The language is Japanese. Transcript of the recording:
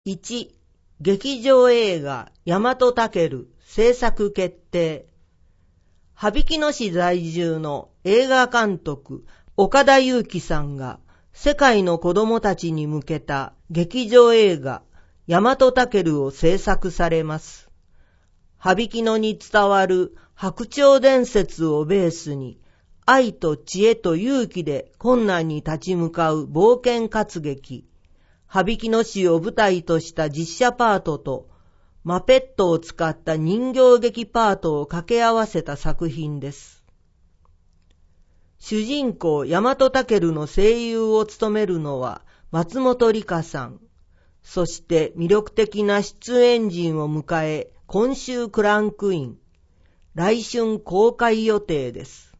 1、劇場映画大和武制作決定。羽曳野市在住の映画監督岡田裕樹さんが世界の子供たちに向けた劇場映画大和武を制作されます。羽曳野に伝わる白鳥伝説をベースに愛と知恵と勇気で困難に立ち向かう冒険活劇。羽曳野市を舞台とした実写パートとマペットを使った人形劇パートを掛け合わせた作品です。主人公大和武の声優を務めるのは松本梨香さん。そして魅力的な出演陣を迎え、今週クランクイン。来春公開予定です。